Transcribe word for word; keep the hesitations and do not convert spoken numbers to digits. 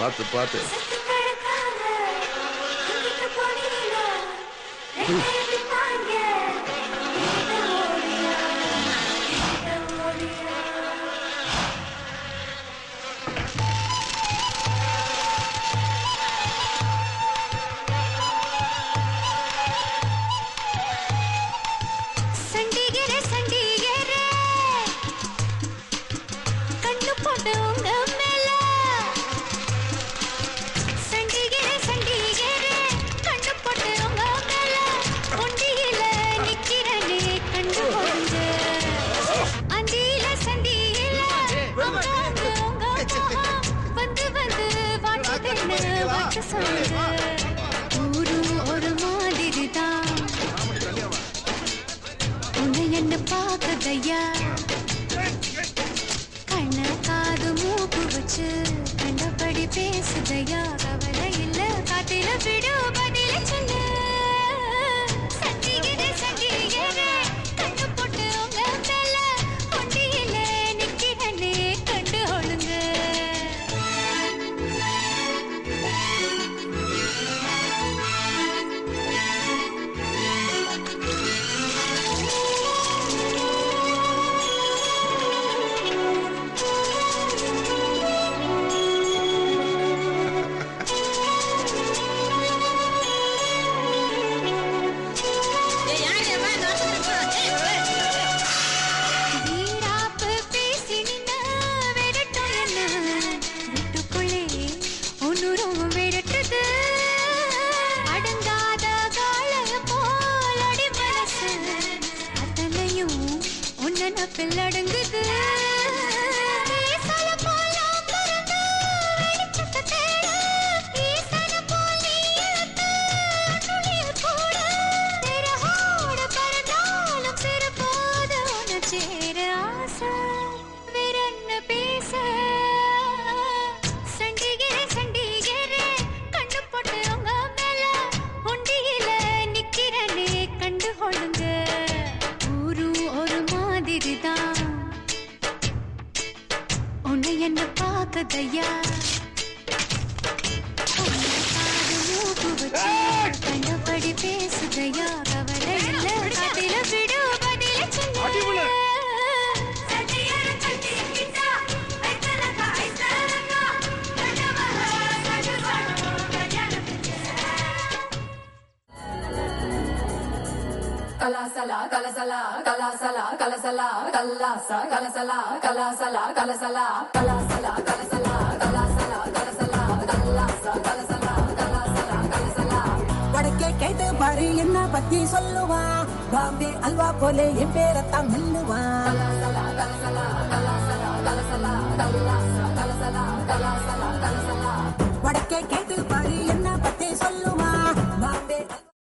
பாத்து பாத்து. ஒரு மாதிரிதான் உன்னை என்ன பார்க்கதையா கண்ண காது மூக்கு வச்சு கண்டபடி பேசுதையா கவலை இல்ல காட்டில விடு பதில சொல்லு சண்டிகரே சண்டிகரே கண்ணு போட்டு உங்க மேல ஒண்டியில நிக்கிறனே கண்டு ஒழுங்க பிள்ளடங்குது சேர ஆசை வேறென்ன பேச சண்டிகரே சண்டிகரே கண்ணு போட்டு உங்க மேல ஒண்டியில நிக்கிறனே கண்டு கொள்ளுங்க மாதிரிதான் உன்னை என்ன பார்க்கதையா மூக்கு வச்சு கண்டபடி பேசுதையா கவலை இல்ல அதில விடு பதில சொல்லு Kalasala, kalasala, kalasala, kalasala, kalasa, kalasala, kalasala, kalasala, kalasala, kalasala, kalasala, kalasala, kalasa, kalasala, kalasala, kalasala. வடக்கே கேட்டு பாரு என்ன பத்தி சொல்லுவா பாம்பே அல்வா போலே என் பேரத்தான் மெல்லுவா kalasala, kalasala, kalasala, kalasala, kalasa, kalasala, kalasala.